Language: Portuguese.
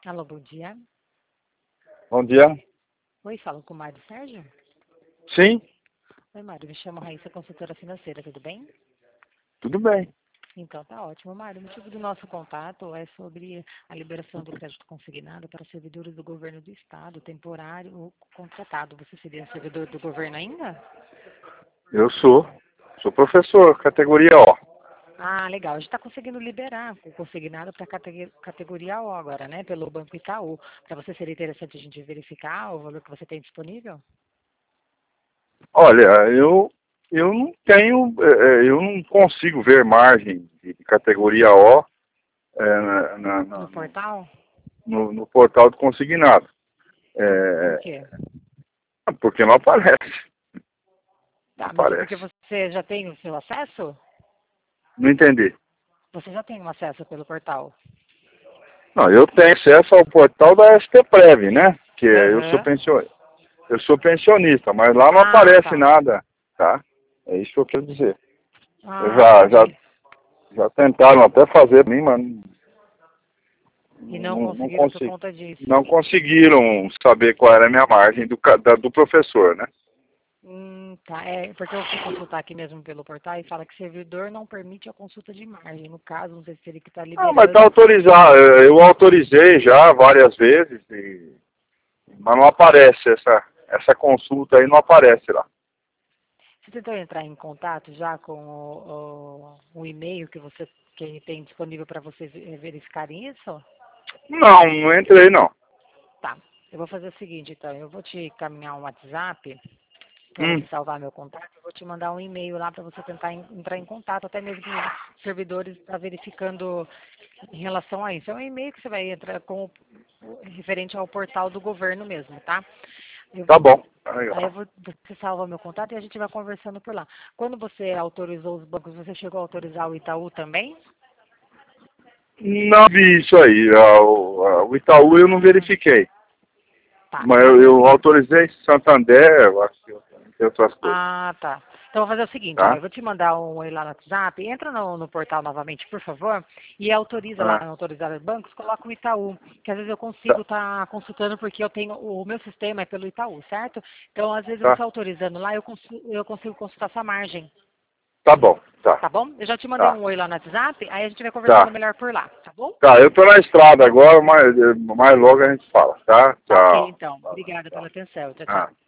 Alô, bom dia. Bom dia. Oi, falo com o Mário Sérgio? Sim, Oi, Mário, me chamo Raíssa, consultora financeira, tudo bem? tudo bem. Então, tá ótimo. Mário, o motivo do nosso contato é sobre a liberação do crédito consignado para servidores do governo do estado, temporário ou contratado. Você seria servidor do governo ainda? Eu sou professor, categoria O. Ah, legal. A gente está conseguindo liberar o consignado para categoria O agora, né? Pelo Banco Itaú. Para você seria interessante a gente verificar o valor que você tem disponível? Olha, eu não tenho, eu não consigo ver margem de categoria O No portal? no portal do consignado. Por É, quê? porque não aparece. Não Tá, mas é porque aparece. você já tem o seu acesso? Não entendi. Você já tem um acesso pelo portal? Não, eu tenho acesso ao portal da STPrev, né? Que Aham. eu sou pensionista, mas lá não Ah, aparece tá. nada, tá? É isso que eu quero dizer. Eu Ah, já entendi. Já tentaram até fazer pra mim, mas E não não conseguiram por consegui. conta disso. Não conseguiram saber qual era a minha margem do professor, né? Tá. É, porque eu fui consultar aqui mesmo pelo portal e fala que servidor não permite a consulta de margem. No caso, não sei se teria que estar Ah, mas tá liberando. autorizado. Eu autorizei já várias vezes, mas não aparece essa consulta aí, não aparece lá. Você tentou entrar em contato já com o e-mail que você que tem disponível para vocês verificarem isso? Não entrei não. Tá. Eu vou fazer o seguinte, então. Eu vou te encaminhar um WhatsApp para você Hum, salvar meu contato. Eu vou te mandar um e-mail lá para você tentar entrar em contato, até mesmo com os servidores está verificando em relação a isso. É um e-mail que você vai entrar com referente ao portal do governo mesmo, tá? Eu tá vou, bom. Tá aí legal. você salva meu contato e a gente vai conversando por lá. Quando você autorizou os bancos, você chegou a autorizar o Itaú também? Não vi isso aí. O Itaú eu não verifiquei. Tá, Mas eu vou fazer o eu seguinte. autorizei Santander, eu acho que tem outras coisas, Ah, tá. Então, vou fazer o seguinte, ó, tá? eu vou te mandar um oi lá no WhatsApp, entra no portal novamente, por favor, e autoriza lá, Ah, no autorizar os bancos, coloca o Itaú, que às vezes eu consigo tá, estar consultando porque eu tenho, o meu sistema é pelo Itaú, certo? Então, às vezes você tá. autorizando lá, eu consigo consultar sua margem, Tá bom, tá, tá bom? Eu já te mandei tá, um oi lá no WhatsApp, aí a gente vai conversando tá. melhor por lá, tá bom? Tá, eu tô na estrada agora, mas mais logo a gente fala, tá? Tá ok, Tchau. então. Obrigada pela Tchau. atenção. Tchau, Ah. tchau.